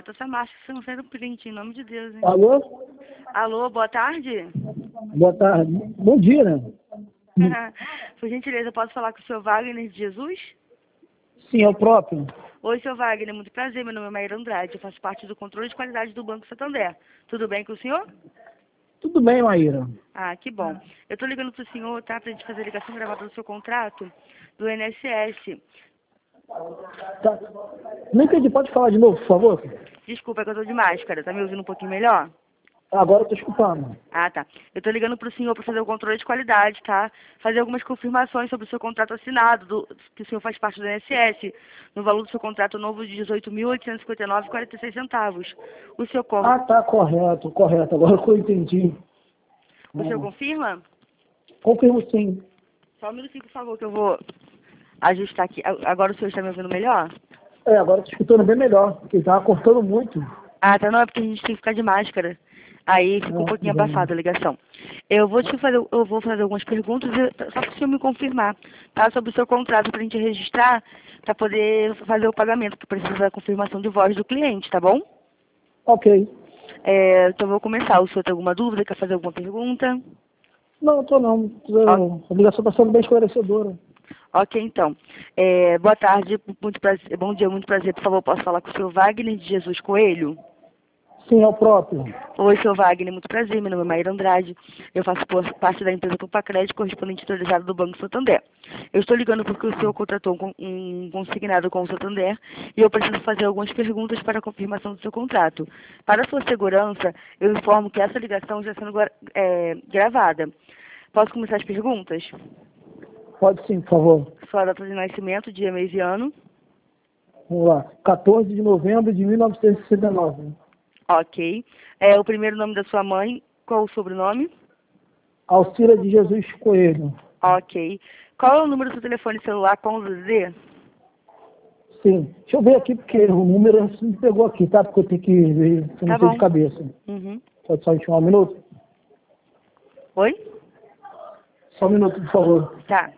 bota essa máscara, você não fez um print, em nome de Deus, hein? Alô? Alô, boa tarde? Boa tarde. Bom dia, né? Por gentileza, posso falar com o senhor Wagner de Jesus? Sim, é o próprio. Oi, senhor Wagner, muito prazer, meu nome é Maíra Andrade, eu faço parte do controle de qualidade do Banco Santander. Tudo bem com o senhor? Tudo bem, Maíra? Ah, que bom. Eu estou ligando para o senhor, tá, para a gente fazer a ligação gravada do seu contrato do INSS. Tá. Não entendi, pode falar de novo, por favor? Desculpa, é que eu estou de máscara, tá me ouvindo um pouquinho melhor? Agora eu tô escutando. Ah, tá. Eu estou ligando para o senhor para fazer o controle de qualidade, tá? Fazer algumas confirmações sobre o seu contrato assinado, que o senhor faz parte do INSS, no valor do seu contrato novo de R$ 18.859,46. O senhor, Ah, tá, correto, correto. Agora que eu entendi. o senhor confirma? Confirmo sim. Só um minutinho, por favor, que eu vou ajustar aqui. Agora o senhor está me ouvindo melhor? É, agora eu tô escutando bem melhor, porque tava cortando muito. Ah, tá. Não, é porque a gente tem que ficar de máscara. Aí fica um Ah, pouquinho tudo bem. abafada a ligação. Eu vou fazer algumas perguntas, só para o senhor me confirmar, tá? Sobre o seu contrato para a gente registrar, para poder fazer o pagamento, que precisa da confirmação de voz do cliente, tá bom? Ok. Então eu vou começar. O senhor tem alguma dúvida? Quer fazer alguma pergunta? Não, tô não. Ó, A ligação tá sendo bem esclarecedora. ok, então. Boa tarde, muito prazer, bom dia, muito prazer. Por favor, posso falar com o senhor Wagner de Jesus Coelho? Sim, é o próprio. Oi, sou Wagner, muito prazer, meu nome é Maíra Andrade, eu faço parte da empresa Compacred, correspondente autorizado do Banco Santander. Eu estou ligando porque o senhor contratou um consignado com o Santander e eu preciso fazer algumas perguntas para a confirmação do seu contrato. Para a sua segurança, eu informo que essa ligação está sendo gravada. Posso começar as perguntas? Pode sim, por favor. Sua data de nascimento, dia, mês e ano. Vamos lá. 14 de novembro de 1969. Ok. O primeiro nome da sua mãe, qual o sobrenome? Alcira de Jesus Coelho. Ok. Qual é o número do seu telefone celular com o ZZ? Sim. Deixa eu ver aqui, porque o número assim me pegou aqui, tá? Porque eu tenho que ver, eu não Tá sei de bom. cabeça. Uhum. Pode só encher um minuto? Oi? Só um minuto, por favor. Tá.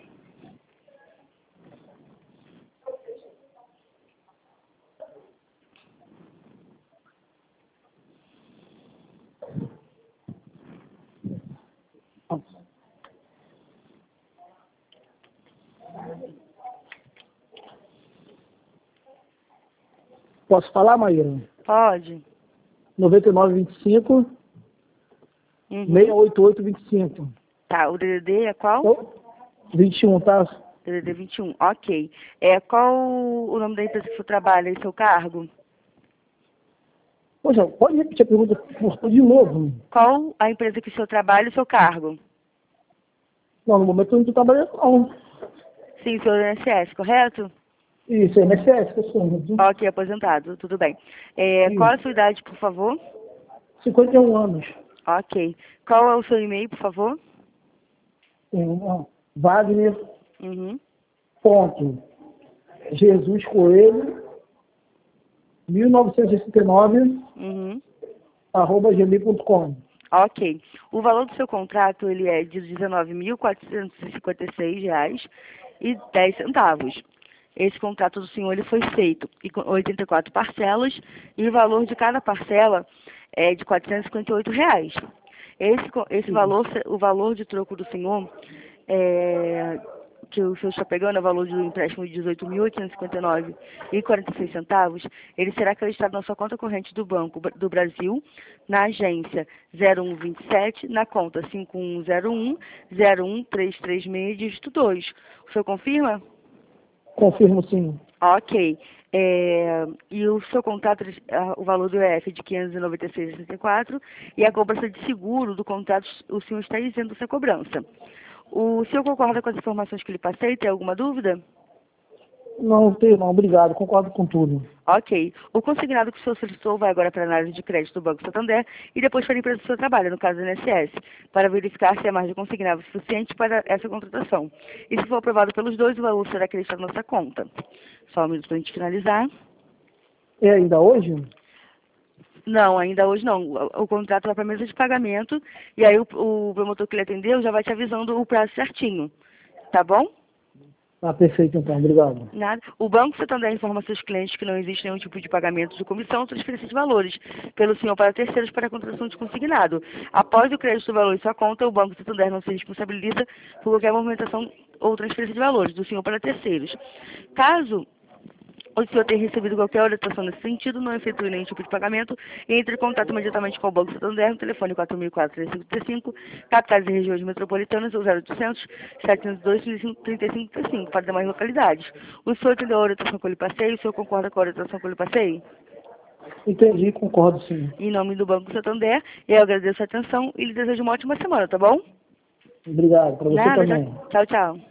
Posso falar, Maíra? Pode. 9925 Uhum. 68825. Tá. O DDD é qual? Então, 21, tá? DDD 21. Ok. Qual o nome da empresa que você trabalha e seu cargo? Poxa, pode repetir a pergunta de novo? Qual a empresa que o senhor trabalha e seu cargo? Não, no momento eu não estou trabalhando, não. Sim, o senhor é INSS, correto? Isso, INSS, pessoal. Ok, aposentado. Tudo bem. Qual é a Isso. sua idade, por favor? 51 anos. Ok. Qual é o seu e-mail, por favor? Wagner, Uhum. ponto, Jesus Coelho, 1969, Uhum. @gmail.com. Ok. O valor do seu contrato ele é de R$ 19.456,10. Esse contrato do senhor ele foi feito em 84 parcelas e o valor de cada parcela é de R$ 458. Esse Sim. valor, o valor de troco do senhor, é, que o senhor está pegando, é o valor do empréstimo de R$ 18.859,46, ele será acreditado na sua conta corrente do Banco do Brasil, na agência 0127, na conta 5101-01336, dígito 2. O senhor confirma? Confirmo sim. Ok. E o seu contrato, o valor do EF é de 596,64 e a cobrança de seguro do contrato, o senhor está isento dessa cobrança. O senhor concorda com as informações que lhe passei? Tem alguma dúvida? Não, tenho não, obrigado, concordo com tudo. Ok. O consignado que o senhor solicitou vai agora para a análise de crédito do Banco Santander e depois para a empresa do seu trabalho, no caso do INSS, para verificar se a margem consignada é suficiente para essa contratação. E se for aprovado pelos dois, o valor será acreditado na nossa conta. Só um minuto para a gente finalizar. É ainda hoje? Não, ainda hoje não. O contrato vai para a mesa de pagamento e aí o promotor que lhe atendeu já vai te avisando o prazo certinho. Tá bom? Ah, perfeito, então. Obrigado. Nada. O Banco Santander informa a seus clientes que não existe nenhum tipo de pagamento de comissão ou transferência de valores pelo senhor para terceiros para a contratação de consignado. Após o crédito do valor em sua conta, o Banco Santander não se responsabiliza por qualquer movimentação ou transferência de valores do senhor para terceiros. Caso o senhor tenha recebido qualquer orientação nesse sentido, não efetue nenhum tipo de pagamento e entre em contato imediatamente com o Banco Santander no telefone 4004-3535, capitais e regiões metropolitanas, ou 0800 702 3535 para demais localidades. O senhor entendeu a orientação que eu lhe passei? O senhor concorda com a orientação que eu lhe passei? Entendi, concordo sim. Em nome do Banco Santander, eu agradeço a atenção e lhe desejo uma ótima semana, tá bom? Obrigado, para você Nada, também. tchau, tchau.